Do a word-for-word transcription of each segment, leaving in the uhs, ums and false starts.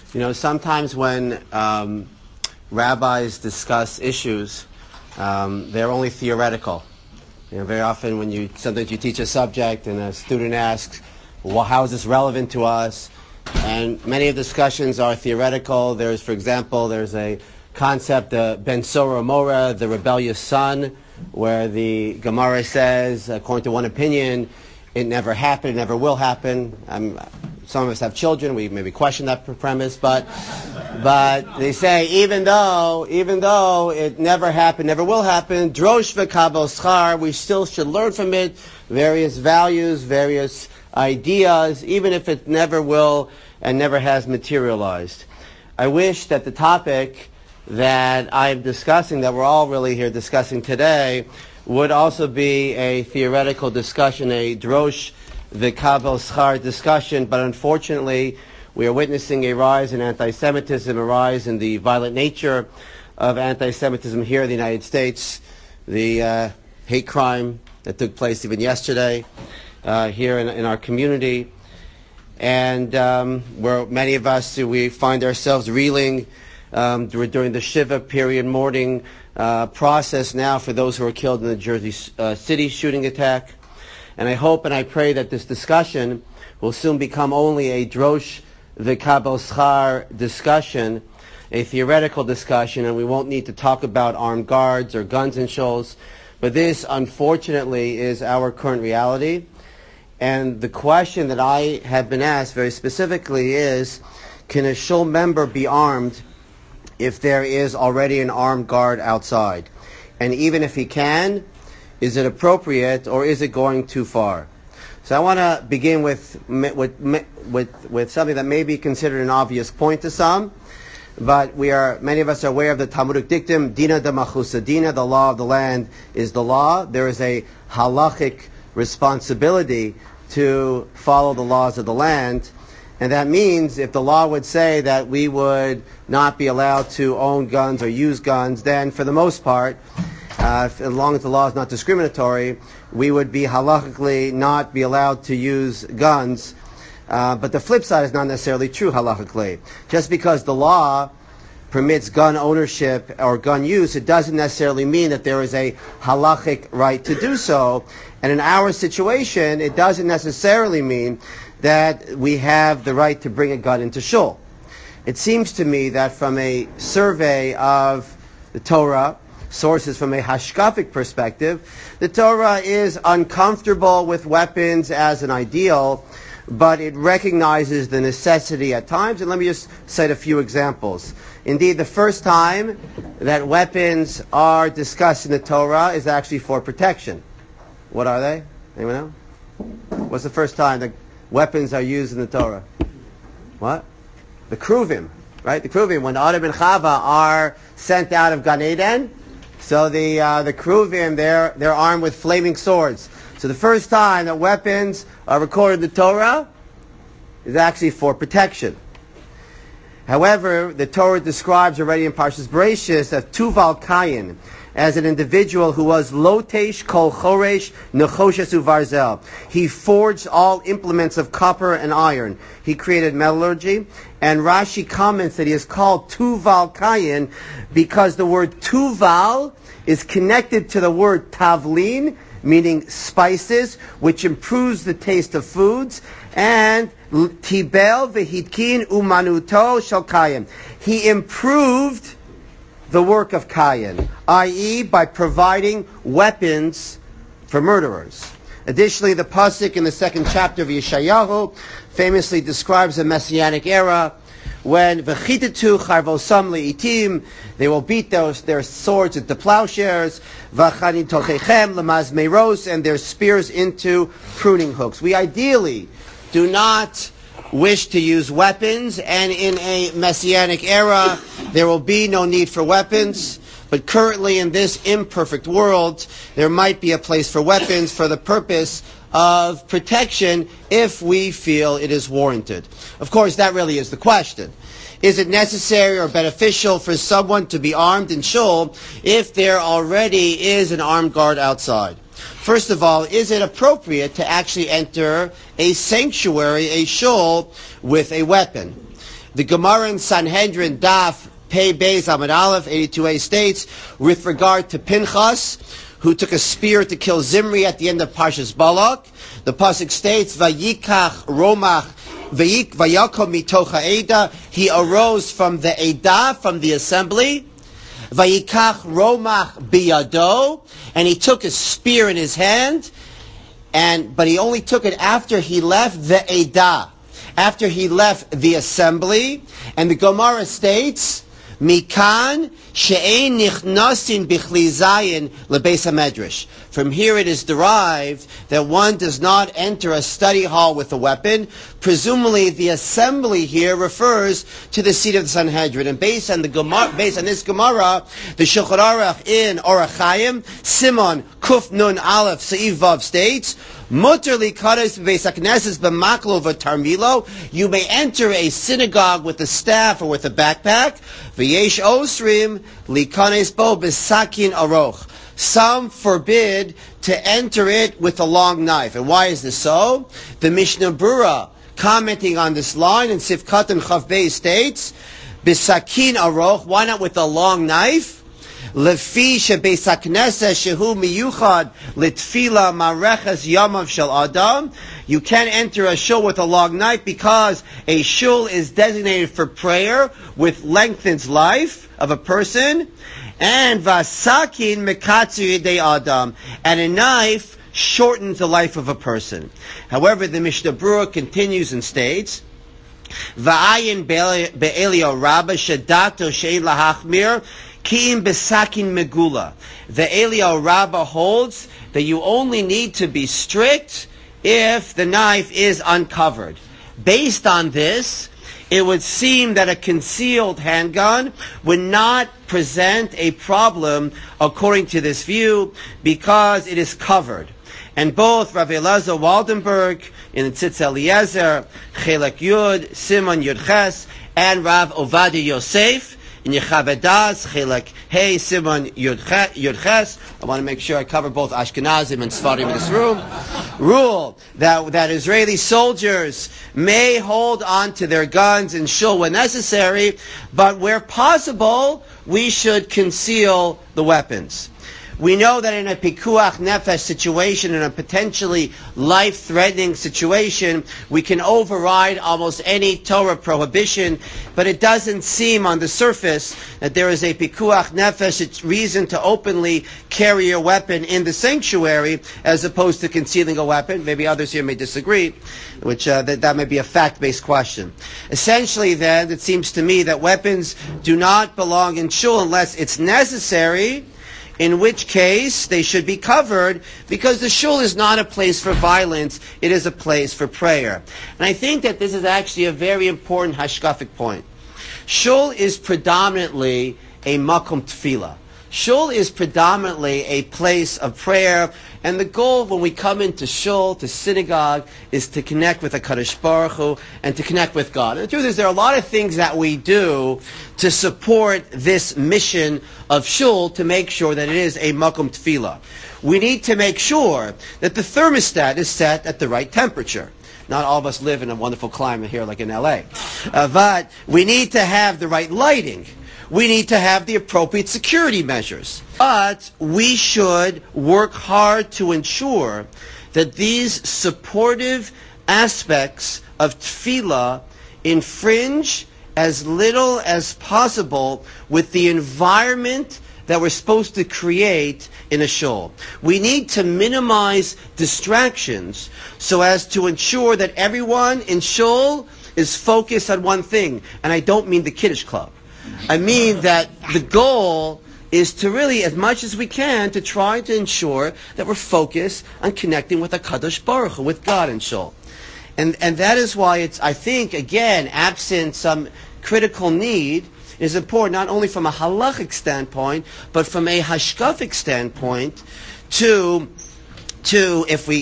You know, sometimes when um, rabbis discuss issues, um, they're only theoretical. You know, very often when you sometimes you teach a subject and a student asks, "Well, how is this relevant to us?" And many of the discussions are theoretical. There's, for example, there's a concept, uh, Ben Sora Mora, the rebellious son, where the Gemara says, according to one opinion, it never happened, it never will happen. Um, some of us have children, we maybe question that premise, but but they say even though even though it never happened, never will happen, drosh v'kabel schar, we still should learn from it various values, various ideas, even if it never will and never has materialized. I wish that the topic that I'm discussing, that we're all really here discussing today, would also be a theoretical discussion, a drosh v'kabel schar discussion, but unfortunately we are witnessing a rise in anti-Semitism, a rise in the violent nature of anti-Semitism here in the United States, the uh, hate crime that took place even yesterday uh, here in, in our community, and um, where many of us, we find ourselves reeling um, during the Shiva period mourning uh, process now for those who were killed in the Jersey uh, City shooting attack. And I hope and I pray that this discussion will soon become only a drosh v'kabel schar discussion, a theoretical discussion, and we won't need to talk about armed guards or guns and shoals. But this, unfortunately, is our current reality. And the question that I have been asked very specifically is, can a shul member be armed if there is already an armed guard outside? And even if he can, is it appropriate or is it going too far? So I want to begin with, with, with, with something that may be considered an obvious point to some, but we are, many of us are aware of the Talmudic dictum, Dina de Machusa Dina, the law of the land is the law. There is a halachic responsibility to follow the laws of the land. And that means if the law would say that we would not be allowed to own guns or use guns, then for the most part, Uh, as long as the law is not discriminatory, we would be halachically not be allowed to use guns. Uh, but the flip side is not necessarily true halachically. Just because the law permits gun ownership or gun use, it doesn't necessarily mean that there is a halachic right to do so. And in our situation, it doesn't necessarily mean that we have the right to bring a gun into shul. It seems to me that from a survey of the Torah, sources from a hashkafic perspective, the Torah is uncomfortable with weapons as an ideal, but it recognizes the necessity at times. And let me just cite a few examples. Indeed, the first time that weapons are discussed in the Torah is actually for protection. What are they? Anyone know? What's the first time that weapons are used in the Torah? What? The Kruvim, right? The Kruvim, when Adam and Chava are sent out of Gan Eden, so the uh, the Kruvim, they're they're armed with flaming swords. So the first time that weapons are recorded in the Torah is actually for protection. However, the Torah describes already in Parshas Bereishis of Tuval Kayin as an individual who was lotesh kol choresh nechoshes uvarzel. He forged all implements of copper and iron. He created metallurgy. And Rashi comments that he is called Tuval Kayin because the word Tuval is connected to the word Tavlin, meaning spices, which improves the taste of foods, and Tibel v'hitkin umanuto shel Kayin. He improved the work of Kayin, that is by providing weapons for murderers. Additionally, the pasuk in the second chapter of Yeshayahu famously describes the Messianic era when v'chitetu charvosam leitim, they will beat those, their swords into plowshares, v'chanin tochechem lemazmeros, and their spears into pruning hooks. We ideally do not wish to use weapons, and in a Messianic era there will be no need for weapons. But currently in this imperfect world, there might be a place for weapons for the purpose of protection if we feel it is warranted. Of course, that really is the question. Is it necessary or beneficial for someone to be armed in shul if there already is an armed guard outside? First of all, is it appropriate to actually enter a sanctuary, a shul, with a weapon? The Gemara in Sanhedrin, Daf, Pei Beis Amud Aleph, eighty-two A states, with regard to Pinchas, who took a spear to kill Zimri at the end of Parshas Balak. The pasuk states, Vayikach Romach Vayik Vayakom mitocha Eda. He arose from the Eda, from the assembly. Vayikach Romach biyado, and he took a spear in his hand, and but he only took it after he left the Eda, after he left the assembly. And the Gemara states, Mikan she'ein nichnasin bichli zayin lebeis hamedrash. From here it is derived that one does not enter a study hall with a weapon. Presumably the assembly here refers to the seat of the Sanhedrin. And based on the Gemara, based on this Gemara, the Shulchan Aruch in Orach Chaim, Simon Kuf Nun Aleph Seif Vav states, Mutter likados b'beis hakneses b'maklo v'tarmilo. You may enter a synagogue with a staff or with a backpack. V'yesh osrim likanes bo b'sakin aroch. Some forbid to enter it with a long knife. And why is this so? The Mishnah Berurah, commenting on this line in Sifkat and Chav Beis, states, b'sakin aroch. Why not with a long knife? Lefi shebeis hakneses shehu miyuchad litfila mareches yamav shel adam. You can't enter a shul with a long knife because a shul is designated for prayer, with lengthens life of a person. And vasakin mekatzu yedei adam, and a knife shortens the life of a person. However, the Mishnah Berurah continues and states, Va'ayin be'elio rabba shedato she'en lahachmir ki'im besakin megula. The Eliyahu Rabbah holds that you only need to be strict if the knife is uncovered. Based on this, it would seem that a concealed handgun would not present a problem according to this view because it is covered. And both Rav Elazar Waldenberg in the Tzitz Eliezer, Chelek Yud, Simon Yud Ches, and Rav Ovadia Yosef in Yechavedaz, Chelek Hey, Simon Yud Ches. I want to make sure I cover both Ashkenazim and Sfarim in this room. Rule that, that Israeli soldiers may hold on to their guns in shul when necessary, but where possible, we should conceal the weapons. We know that in a pikuach nefesh situation, in a potentially life-threatening situation, we can override almost any Torah prohibition, but it doesn't seem on the surface that there is a pikuach nefesh reason to openly carry your weapon in the sanctuary as opposed to concealing a weapon. Maybe others here may disagree, which uh, that, that may be a fact-based question. Essentially, then, it seems to me that weapons do not belong in shul unless it's necessary, in which case they should be covered, because the shul is not a place for violence, it is a place for prayer. And I think that this is actually a very important hashkafic point. Shul is predominantly a makom tefillah. Shul is predominantly a place of prayer, and the goal when we come into shul, to synagogue, is to connect with HaKadosh Baruch Hu and to connect with God. And the truth is, there are a lot of things that we do to support this mission of shul to make sure that it is a makom tefillah. We need to make sure that the thermostat is set at the right temperature. Not all of us live in a wonderful climate here like in L A. Uh, but we need to have the right lighting. We need to have the appropriate security measures. But we should work hard to ensure that these supportive aspects of tefillah infringe as little as possible with the environment that we're supposed to create in a shul. We need to minimize distractions so as to ensure that everyone in shul is focused on one thing. And I don't mean the Kiddush Club. I mean that the goal is to really, as much as we can, to try to ensure that we're focused on connecting with HaKadosh Baruch Hu, with God in shul. And and that is why it's, I think, again, absent some critical need, it is important not only from a halachic standpoint, but from a hashkafic standpoint, to, to if we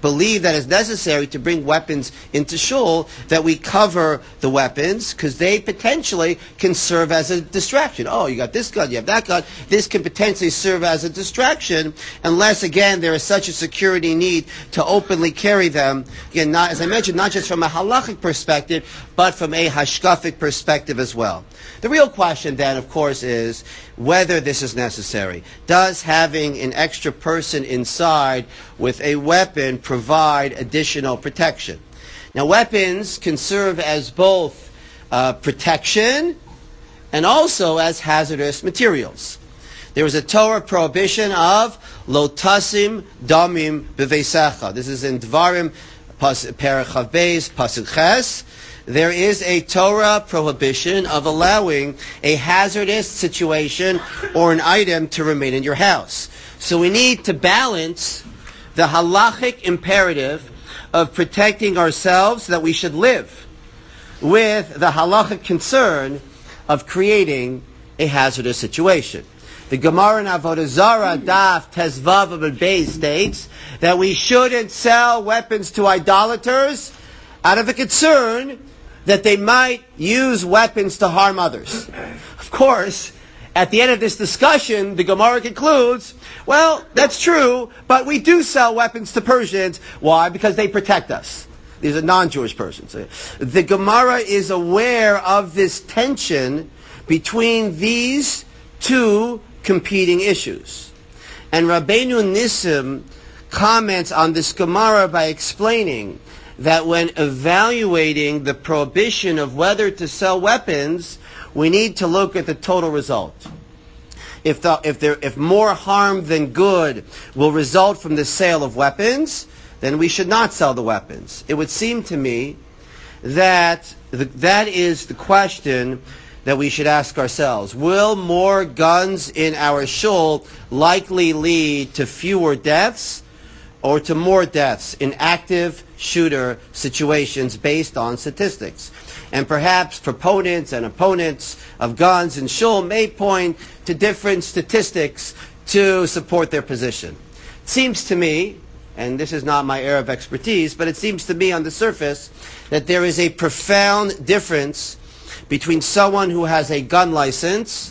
believe that it's necessary to bring weapons into shul, that we cover the weapons, because they potentially can serve as a distraction. Oh, you got this gun, you have that gun. This can potentially serve as a distraction, unless, again, there is such a security need to openly carry them. Again, not, as I mentioned, not just from a halachic perspective, but from a hashkafic perspective as well. The real question then, of course, is whether this is necessary. Does having an extra person inside with a weapon provide additional protection? Now, weapons can serve as both uh, protection and also as hazardous materials. There is a Torah prohibition of lo tasim damim b'veisecha. This is in Dvarim, Perek Chav Beis, Pasuk Ches. There is a Torah prohibition of allowing a hazardous situation or an item to remain in your house. So we need to balance the halachic imperative of protecting ourselves so that we should live with the halachic concern of creating a hazardous situation. The Gemara in Avodah Zarah Daf Tezvav Amud Beis states that we shouldn't sell weapons to idolaters out of a concern that they might use weapons to harm others. Of course, at the end of this discussion, the Gemara concludes, well, that's true, but we do sell weapons to Persians. Why? Because they protect us. These are non-Jewish persons. The Gemara is aware of this tension between these two competing issues. And Rabbeinu Nissim comments on this Gemara by explaining that when evaluating the prohibition of whether to sell weapons, we need to look at the total result. If, the, if, there, if more harm than good will result from the sale of weapons, then we should not sell the weapons. It would seem to me that the, that is the question that we should ask ourselves. Will more guns in our shul likely lead to fewer deaths or to more deaths in active shooter situations based on statistics? And perhaps proponents and opponents of guns in shul may point to different statistics to support their position. It seems to me, and this is not my area of expertise, but it seems to me on the surface that there is a profound difference between someone who has a gun license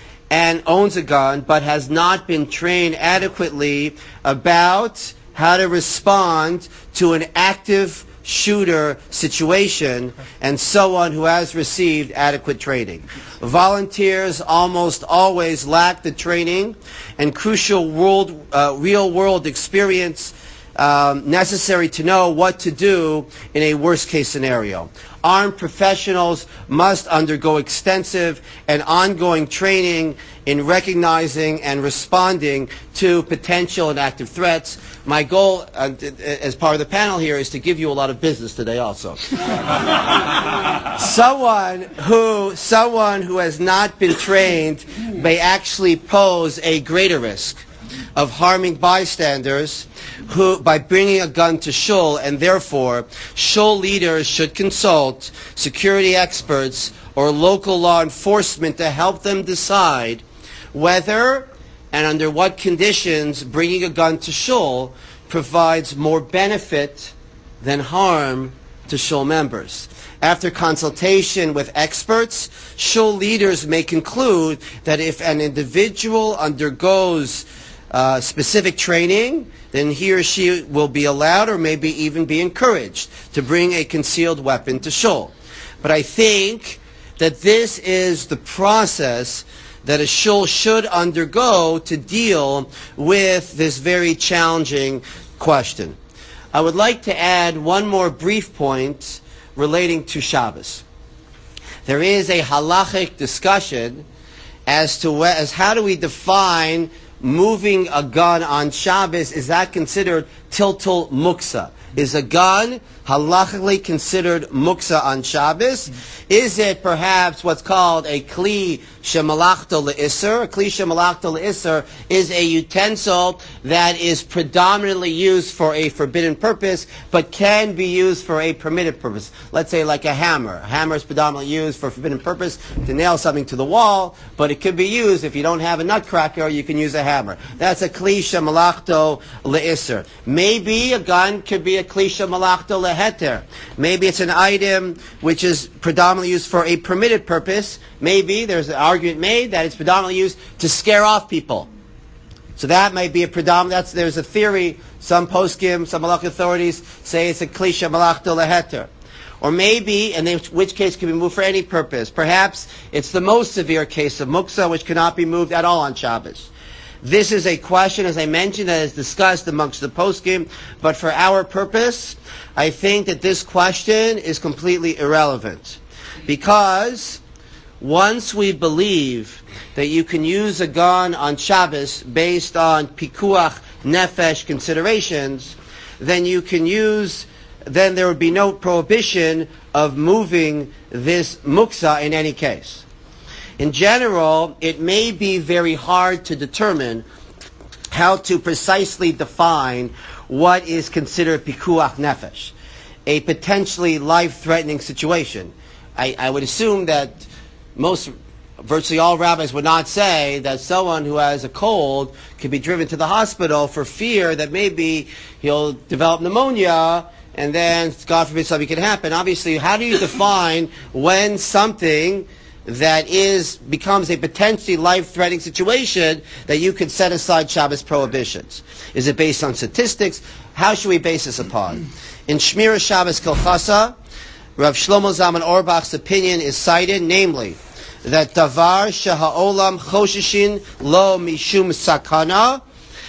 and owns a gun but has not been trained adequately about how to respond to an active shooter situation, and someone who has received adequate training. Volunteers almost always lack the training and crucial world, uh, real-world experience um, necessary to know what to do in a worst-case scenario. Armed professionals must undergo extensive and ongoing training in recognizing and responding to potential and active threats. My goal, uh, as part of the panel here, is to give you a lot of business today also. someone who someone who has not been trained may actually pose a greater risk of harming bystanders who, by bringing a gun to shul, and therefore shul leaders should consult security experts or local law enforcement to help them decide whether and under what conditions bringing a gun to shul provides more benefit than harm to shul members. After consultation with experts, shul leaders may conclude that if an individual undergoes uh, specific training, then he or she will be allowed or maybe even be encouraged to bring a concealed weapon to shul. But I think that this is the process that a shul should undergo to deal with this very challenging question. I would like to add one more brief point relating to Shabbos. There is a halachic discussion as to wh- as how do we define moving a gun on Shabbos. Is that considered tiltul muksa? Is a gun halachically considered muksa on Shabbos? Is it perhaps what's called a kli shemalachto le'isser? A kli shemalachto le'isser is a utensil that is predominantly used for a forbidden purpose, but can be used for a permitted purpose. Let's say like a hammer. A hammer is predominantly used for a forbidden purpose, to nail something to the wall, but it could be used, if you don't have a nutcracker, you can use a hammer. That's a kli shemalachto le'isser. Maybe a gun could be a klisha malachta leheter. Maybe it's an item which is predominantly used for a permitted purpose. Maybe there's an argument made that it's predominantly used to scare off people. So that might be a predominant. That's, there's a theory. Some poskim, some malach authorities say it's a klisha malachta leheter. Or maybe, and in which case can be moved for any purpose. Perhaps it's the most severe case of muksa, which cannot be moved at all on Shabbos. This is a question, as I mentioned, that is discussed amongst the poskim, but for our purpose, I think that this question is completely irrelevant. Because once we believe that you can use a gun on Shabbos based on pikuach nefesh considerations, then you can use, then there would be no prohibition of moving this muksa in any case. In general, it may be very hard to determine how to precisely define what is considered pikuach nefesh, a potentially life-threatening situation. I, I would assume that most, virtually all rabbis would not say that someone who has a cold can be driven to the hospital for fear that maybe he'll develop pneumonia and then, God forbid, something can happen. Obviously, how do you define when something that is becomes a potentially life-threatening situation that you could set aside Shabbos prohibitions? Is it based on statistics? How should we base this upon? In Shmira Shabbos Kilchasa, Rav Shlomo Zalman Auerbach's opinion is cited, namely, that davar sheha'olam choshishin lo mishum sakana,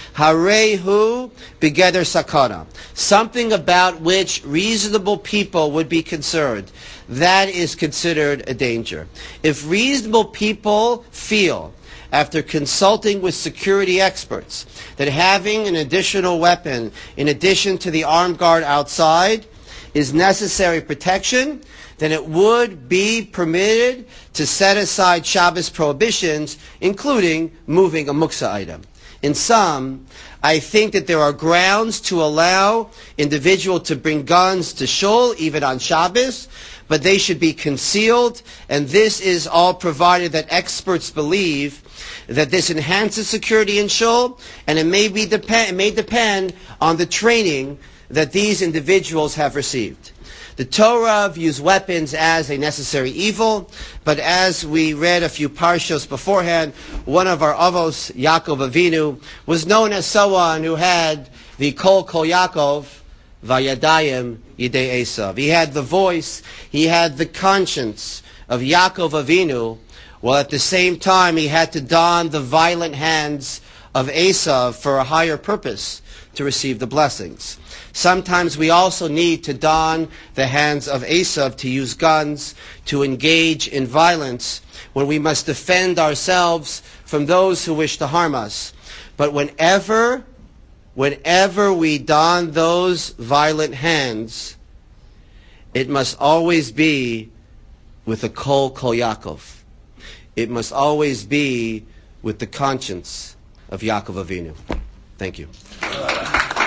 harehu begeder sakana. Something about which reasonable people would be concerned. That is considered a danger. If reasonable people feel, after consulting with security experts, that having an additional weapon in addition to the armed guard outside is necessary protection, then it would be permitted to set aside Shabbos prohibitions, including moving a muksa item. In sum, I think that there are grounds to allow individuals to bring guns to shul, even on Shabbos, but they should be concealed, and this is all provided that experts believe that this enhances security in shul, and it may be depend, it may depend on the training that these individuals have received. The Torah views weapons as a necessary evil, but as we read a few parshos beforehand, one of our avos, Yaakov Avinu, was known as someone who had the kol kol Yaakov, vayadayim yidei Esav. He had the voice, he had the conscience of Yaakov Avinu, while at the same time he had to don the violent hands of Esav for a higher purpose, to receive the blessings. Sometimes we also need to don the hands of Esav, to use guns, to engage in violence, when we must defend ourselves from those who wish to harm us. But whenever, whenever we don those violent hands, it must always be with a kol kol Yaakov. It must always be with the conscience of Yaakov Avinu. Thank you.